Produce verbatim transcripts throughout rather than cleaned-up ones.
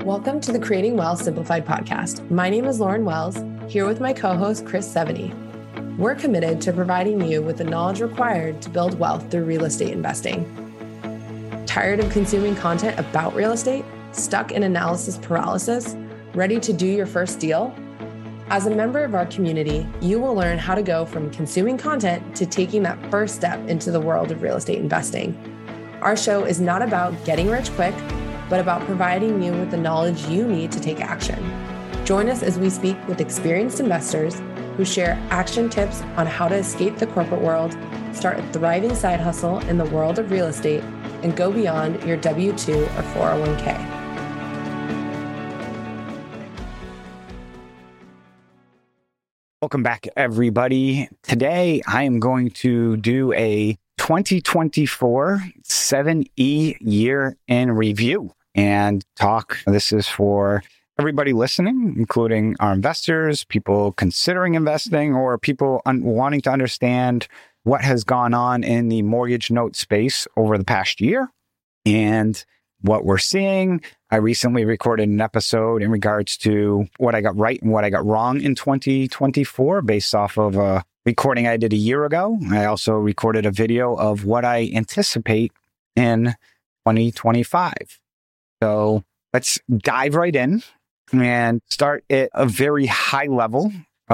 Welcome to the Creating Wealth Simplified podcast. My name is Lauren Wells, here with my co-host, Chris Seveny. We're committed to providing you with the knowledge required to build wealth through real estate investing. Tired of consuming content about real estate? Stuck in analysis paralysis? Ready to do your first deal? As a member of our community, you will learn how to go from consuming content to taking that first step into the world of real estate investing. Our show is not about getting rich quick, but about providing you with the knowledge you need to take action. Join us as we speak with experienced investors who share action tips on how to escape the corporate world, start a thriving side hustle in the world of real estate, and go beyond your W two or four oh one k. Welcome back, everybody. Today, I am going to do a twenty twenty-four seven E year in review and talk. This is for everybody listening, including our investors, people considering investing, or people un- wanting to understand what has gone on in the mortgage note space over the past year and what we're seeing. I recently recorded an episode in regards to what I got right and what I got wrong in twenty twenty-four based off of a recording I did a year ago. I also recorded a video of what I anticipate in twenty twenty-five. So let's dive right in and start at a very high level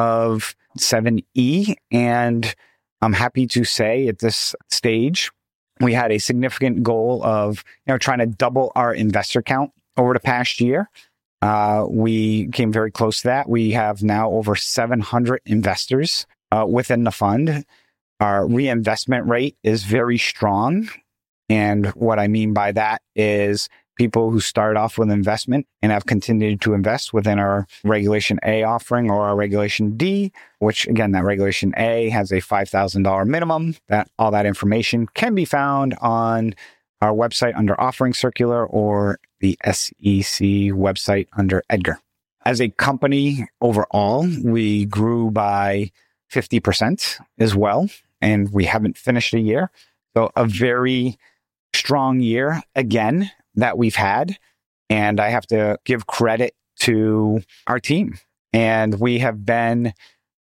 of seven E. And I'm happy to say at this stage, we had a significant goal of, you know, trying to double our investor count over the past year. Uh, we came very close to that. We have now over seven hundred investors uh, within the fund. Our reinvestment rate is very strong. And what I mean by that is people who start off with investment and have continued to invest within our Regulation A offering or our Regulation D, which again, that Regulation A has a five thousand dollars minimum. That all that information can be found on our website under Offering Circular or the S E C website under Edgar. As a company overall, we grew by fifty percent as well, and we haven't finished a year. So a very strong year again that we've had. And I have to give credit to our team. And we have been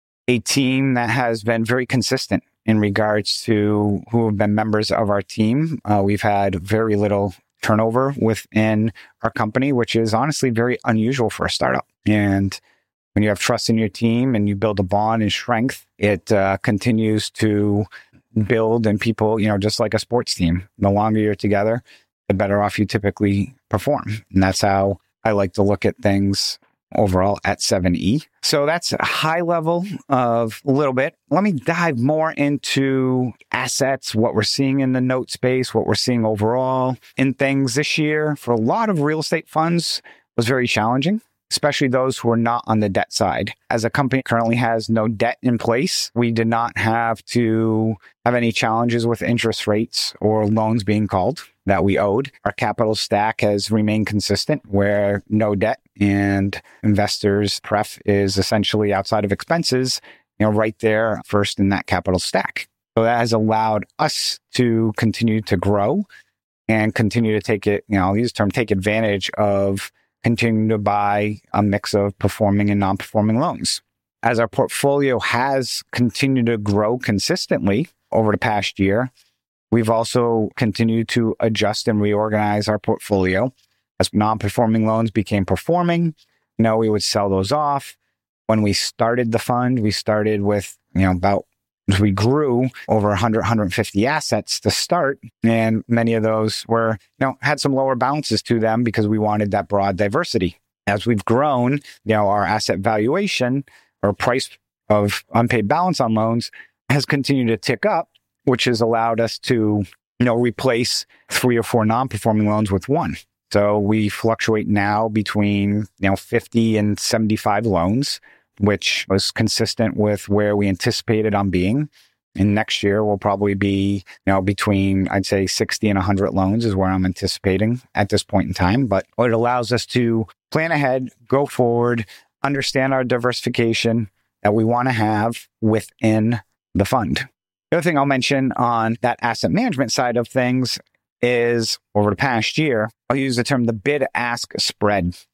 a team that has been very consistent in regards to who have been members of our team. Uh, we've had very little turnover within our company, which is honestly very unusual for a startup. And when you have trust in your team and you build a bond and strength, it uh, continues to build, and people, you know, just like a sports team, the longer you're together, the better off you typically perform. And that's how I like to look at things overall at seven E. So that's a high level of a little bit. Let me dive more into assets, what we're seeing in the note space, what we're seeing overall in things this year for a lot of real estate funds was very challenging, especially those who are not on the debt side. As a company currently has no debt in place, we did not have to have any challenges with interest rates or loans being called that we owed. Our capital stack has remained consistent where no debt and investors' pref is essentially outside of expenses, you know, right there first in that capital stack. So that has allowed us to continue to grow and continue to take it, you know, I'll use the term, take advantage of continuing to buy a mix of performing and non-performing loans. As our portfolio has continued to grow consistently over the past year, we've also continued to adjust and reorganize our portfolio. As non-performing loans became performing, you know, we would sell those off. When we started the fund, we started with, you know, about, as we grew over one hundred, one hundred fifty assets to start. And many of those were, you know, had some lower balances to them because we wanted that broad diversity. As we've grown, you know, our asset valuation or price of unpaid balance on loans has continued to tick up, which has allowed us to, you know, replace three or four non-performing loans with one. So we fluctuate now between, you know, fifty and seventy-five loans, which was consistent with where we anticipated on being. And next year will probably be, you know, between, I'd say sixty and one hundred loans is where I'm anticipating at this point in time. But it allows us to plan ahead, go forward, understand our diversification that we want to have within the fund. The other thing I'll mention on that asset management side of things is over the past year, I'll use the term the bid-ask spread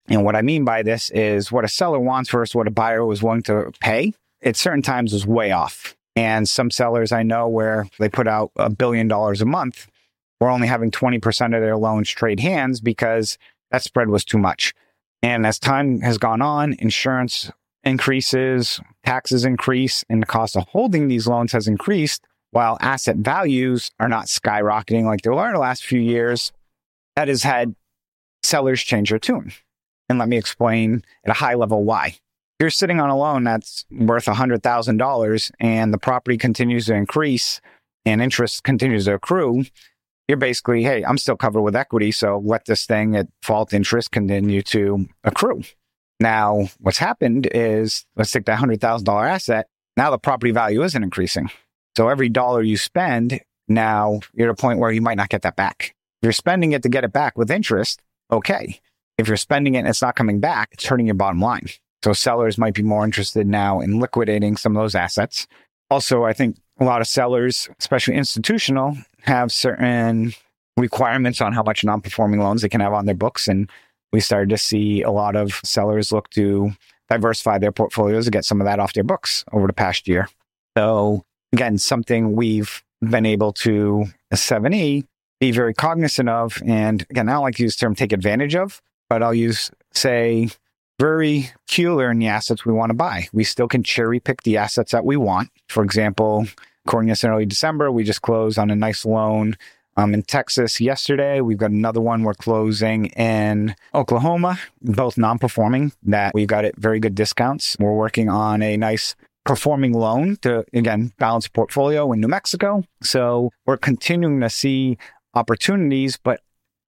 And what I mean by this is what a seller wants versus what a buyer was willing to pay. At certain times is way off. And some sellers I know where they put out a billion dollars a month, we're only having twenty percent of their loans trade hands because that spread was too much. And as time has gone on, insurance increases, taxes increase, and the cost of holding these loans has increased while asset values are not skyrocketing like they were in the last few years. That has had sellers change their tune. And let me explain at a high level why. If you're sitting on a loan that's worth one hundred thousand dollars and the property continues to increase and interest continues to accrue, you're basically, hey, I'm still covered with equity, so let this thing at fault interest continue to accrue. Now, what's happened is, let's take that one hundred thousand dollars asset. Now the property value isn't increasing. So every dollar you spend, now you're at a point where you might not get that back. If you're spending it to get it back with interest, okay. If you're spending it and it's not coming back, it's hurting your bottom line. So sellers might be more interested now in liquidating some of those assets. Also, I think a lot of sellers, especially institutional, have certain requirements on how much non-performing loans they can have on their books. And we started to see a lot of sellers look to diversify their portfolios to get some of that off their books over the past year. So again, something we've been able to, as seven E, be very cognizant of. And again, I don't like to use the term take advantage of, but I'll use, say, very peculiar in the assets we want to buy. We still can cherry pick the assets that we want. For example, according to us in early December, we just closed on a nice loan um, in Texas yesterday. We've got another one we're closing in Oklahoma, both non-performing, that we've got at very good discounts. We're working on a nice performing loan to, again, balance portfolio in New Mexico. So we're continuing to see opportunities, but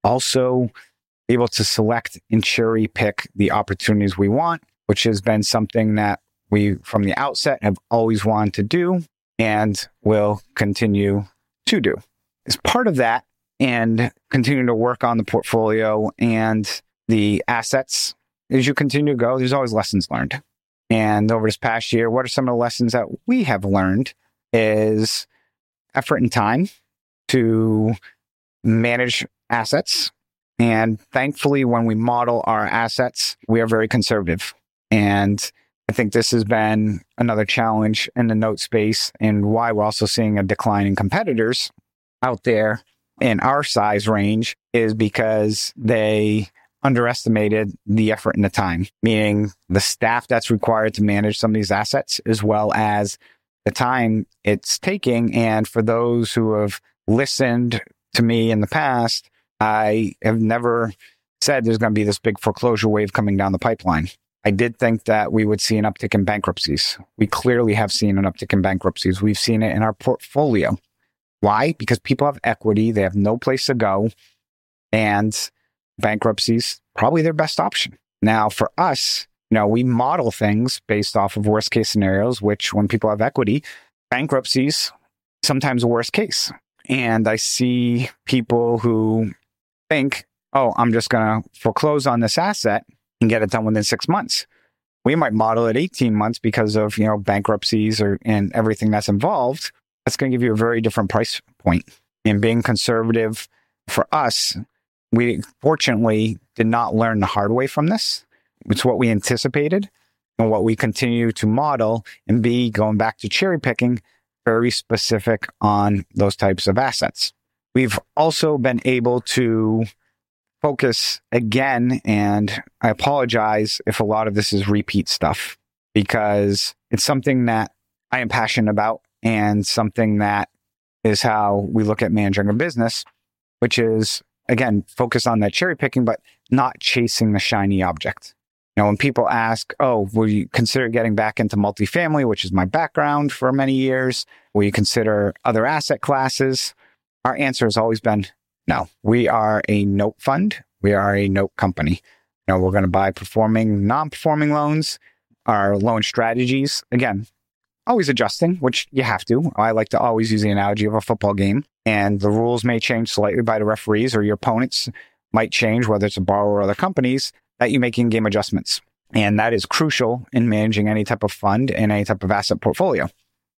also able to select and cherry pick the opportunities we want, which has been something that we, from the outset, have always wanted to do and will continue to do. As part of that, and continue to work on the portfolio and the assets, as you continue to go, there's always lessons learned. And over this past year, what are some of the lessons that we have learned is effort and time to manage assets. And thankfully, when we model our assets, we are very conservative. And I think this has been another challenge in the note space and why we're also seeing a decline in competitors out there in our size range is because they underestimated the effort and the time, meaning the staff that's required to manage some of these assets, as well as the time it's taking. And for those who have listened to me in the past, I have never said there's going to be this big foreclosure wave coming down the pipeline. I did think that we would see an uptick in bankruptcies. We clearly have seen an uptick in bankruptcies. We've seen it in our portfolio. Why? Because people have equity. They have no place to go. And bankruptcies, probably their best option. Now, for us, you know, we model things based off of worst case scenarios, which when people have equity, bankruptcies, sometimes a worst case. And I see people who think, oh, I'm just going to foreclose on this asset and get it done within six months. We might model it eighteen months because of, you know, bankruptcies or and everything that's involved. That's going to give you a very different price point. And being conservative for us, we fortunately did not learn the hard way from this. It's what we anticipated and what we continue to model and be going back to cherry picking, very specific on those types of assets. We've also been able to focus again, and I apologize if a lot of this is repeat stuff, because it's something that I am passionate about and something that is how we look at managing a business, which is, again, focus on that cherry picking, but not chasing the shiny object. You know, when people ask, oh, will you consider getting back into multifamily, which is my background for many years? Will you consider other asset classes? Our answer has always been no. We are a note fund. We are a note company. You know, we're going to buy performing, non-performing loans. Our loan strategies, again, always adjusting, which you have to. I like to always use the analogy of a football game, and the rules may change slightly by the referees, or your opponents might change, whether it's a borrower or other companies, that you make in-game adjustments. And that is crucial in managing any type of fund and any type of asset portfolio.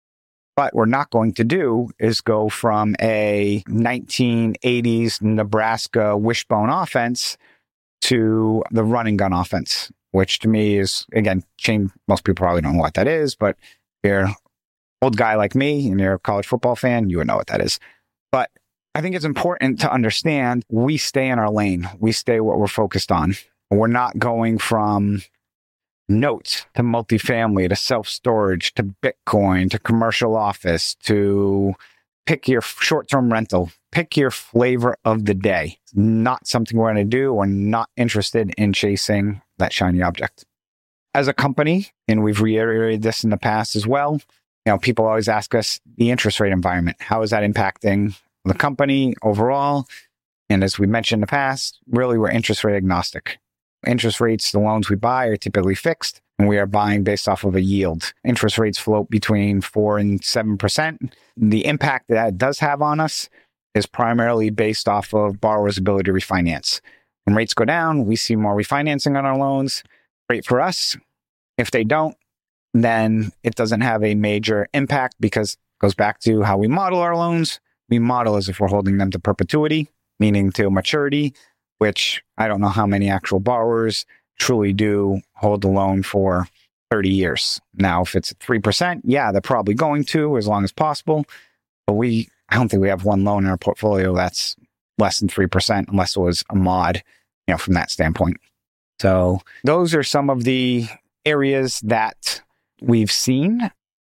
What we're not going to do is go from a nineteen eighties Nebraska wishbone offense to the run and gun offense, which to me is, again, chain. Most people probably don't know what that is, but if you're an old guy like me and you're a college football fan, you would know what that is. But I think it's important to understand we stay in our lane. We stay what we're focused on. We're not going from notes to multifamily to self-storage to Bitcoin to commercial office to pick your short-term rental. Pick your flavor of the day. It's not something we're going to do. We're not interested in chasing that shiny object. As a company, and we've reiterated this in the past as well, you know, people always ask us the interest rate environment. How is that impacting the company overall? And as we mentioned in the past, really we're interest rate agnostic. Interest rates, the loans we buy are typically fixed, and we are buying based off of a yield. Interest rates float between four and seven percent. The impact that it does have on us is primarily based off of borrowers' ability to refinance. When rates go down, we see more refinancing on our loans. Great for us. If they don't, then it doesn't have a major impact because it goes back to how we model our loans. We model as if we're holding them to perpetuity, meaning to maturity, which I don't know how many actual borrowers truly do hold the loan for thirty years. Now, if it's three percent, yeah, they're probably going to as long as possible. But we, I don't think we have one loan in our portfolio that's less than three percent unless it was a mod, you know, from that standpoint. So those are some of the areas that we've seen.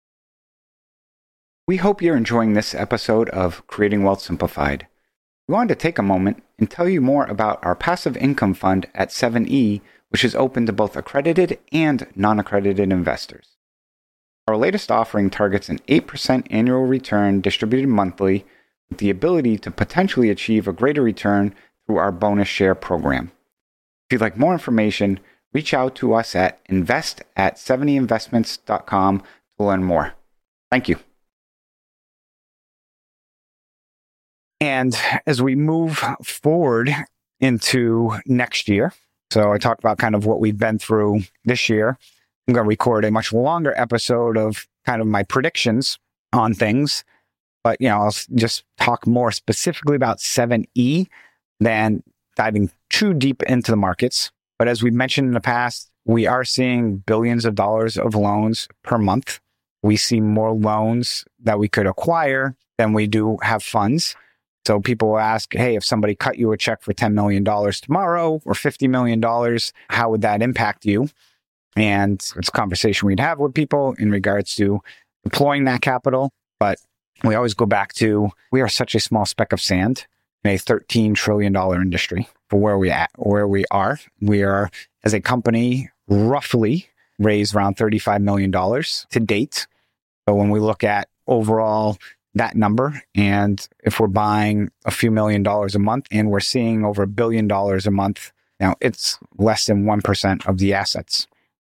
We hope you're enjoying this episode of Creating Wealth Simplified. We wanted to take a moment and tell you more about our passive income fund at seven E, which is open to both accredited and non-accredited investors. Our latest offering targets an eight percent annual return distributed monthly with the ability to potentially achieve a greater return through our bonus share program. If you'd like more information, reach out to us at invest at seven e investments dot com to learn more. Thank you. And as we move forward into next year, so I talked about kind of what we've been through this year. I'm going to record a much longer episode of kind of my predictions on things. But, you know, I'll just talk more specifically about seven E than diving too deep into the markets. But as we mentioned in the past, we are seeing billions of dollars of loans per month. We see more loans that we could acquire than we do have funds. So people will ask, hey, if somebody cut you a check for ten million dollars tomorrow or fifty million dollars, how would that impact you? And it's a conversation we'd have with people in regards to deploying that capital. But we always go back to, we are such a small speck of sand in a thirteen trillion dollars industry for where we at, where we are. We are, as a company, roughly raised around thirty-five million dollars to date. So when we look at overall that number, and if we're buying a few million dollars a month and we're seeing over a billion dollars a month, now it's less than one percent of the assets.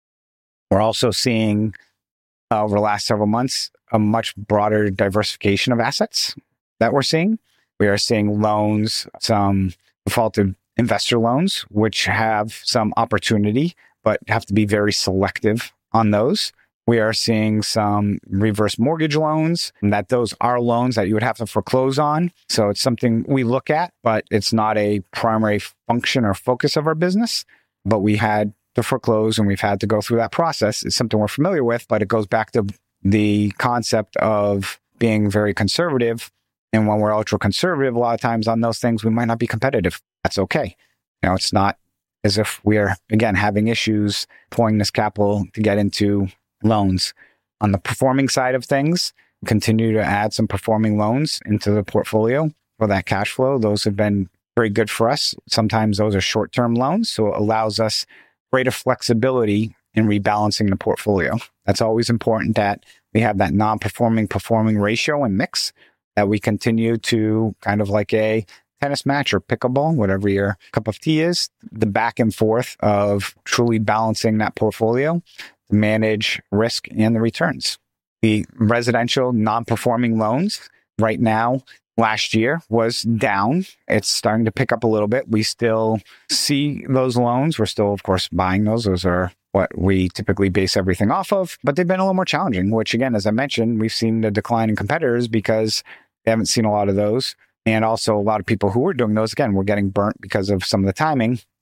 We're also seeing uh, over the last several months, a much broader diversification of assets that we're seeing. We are seeing loans, some defaulted investor loans, which have some opportunity, but have to be very selective on those. We are seeing some reverse mortgage loans, and that those are loans that you would have to foreclose on. So it's something we look at, but it's not a primary function or focus of our business. But we had to foreclose and we've had to go through that process. It's something we're familiar with, but it goes back to the concept of being very conservative. And when we're ultra conservative, a lot of times on those things, we might not be competitive. That's okay. You know, it's not as if we're, again, having issues pulling this capital to get into loans. On the performing side of things, continue to add some performing loans into the portfolio for that cash flow. Those have been very good for us. Sometimes those are short-term loans, so it allows us greater flexibility in rebalancing the portfolio. That's always important that we have that non-performing performing ratio and mix, that we continue to kind of like a tennis match or pickleball, whatever your cup of tea is, the back and forth of truly balancing that portfolio to manage risk and the returns. The residential non-performing loans right now, last year was down. It's starting to pick up a little bit. We still see those loans. We're still, of course, buying those. Those are what we typically base everything off of, but they've been a little more challenging, which again, as I mentioned, we've seen the decline in competitors because they haven't seen a lot of those. And also a lot of people who were doing those, again, were getting burnt because of some of the timing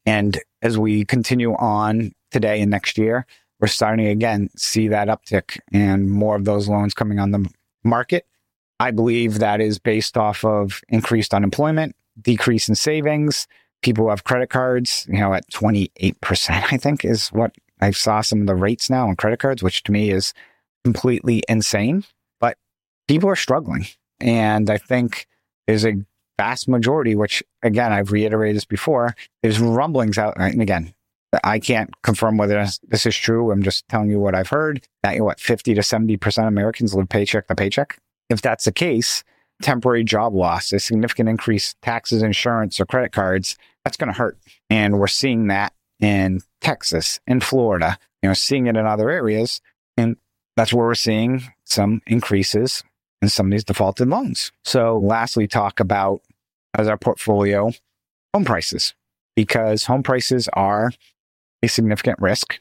And as we continue on today and next year, we're starting again see that uptick and more of those loans coming on the market. I believe that is based off of increased unemployment, decrease in savings, people who have credit cards, you know, at twenty-eight percent, I think is what I saw some of the rates now on credit cards, which to me is completely insane. But people are struggling. And I think there's a vast majority, which again, I've reiterated this before, there's rumblings out. And again, I can't confirm whether this is true. I'm just telling you what I've heard, that you know, what fifty to seventy percent of Americans live paycheck to paycheck. If that's the case, temporary job loss, a significant increase, taxes, insurance, or credit cards, that's going to hurt. And we're seeing that in Texas, in Florida, you know, seeing it in other areas. And that's where we're seeing some increases in some of these defaulted loans. So lastly, talk about, as our portfolio, home prices, because home prices are a significant risk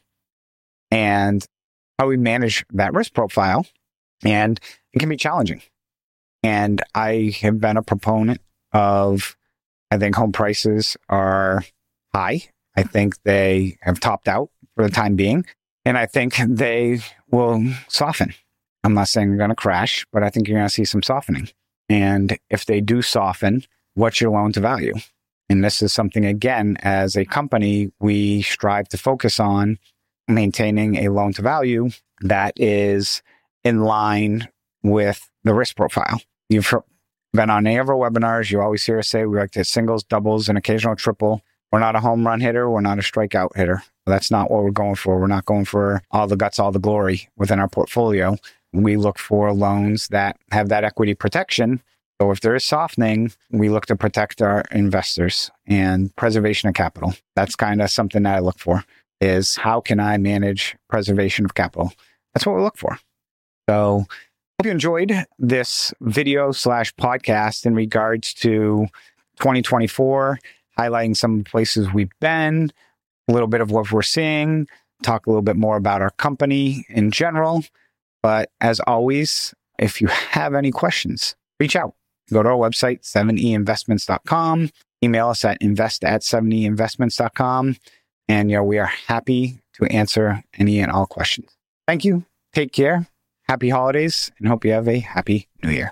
and how we manage that risk profile. And it can be challenging. And I have been a proponent of, I think home prices are high. I think they have topped out for the time being. And I think they will soften. I'm not saying they're going to crash, but I think you're going to see some softening. And if they do soften, what's your loan to value? And this is something, again, as a company, we strive to focus on maintaining a loan to value that is in line with the risk profile. You've been on any of our webinars, you always hear us say we like to hit singles, doubles, and occasional triple. We're not a home run hitter. We're not a strikeout hitter. That's not what we're going for. We're not going for all the guts, all the glory within our portfolio. We look for loans that have that equity protection. So if there is softening, we look to protect our investors and preservation of capital. That's kind of something that I look for, is how can I manage preservation of capital? That's what we look for. So hope you enjoyed this video slash podcast in regards to twenty twenty-four, highlighting some of the places we've been, a little bit of what we're seeing, talk a little bit more about our company in general. But as always, if you have any questions, reach out. Go to our website, seven e investments dot com. Email us at invest at seven e investments dot com. And you know, we are happy to answer any and all questions. Thank you. Take care. Happy holidays, and hope you have a happy new year.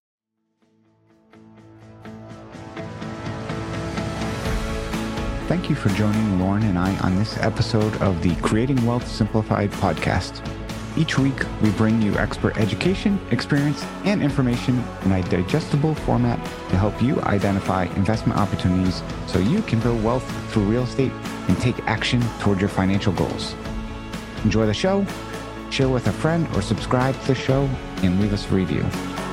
Thank you for joining Lauren and I on this episode of the Creating Wealth Simplified podcast. Each week, we bring you expert education, experience, and information in a digestible format to help you identify investment opportunities so you can build wealth through real estate and take action toward your financial goals. Enjoy the show, share with a friend, or subscribe to the show and leave us a review.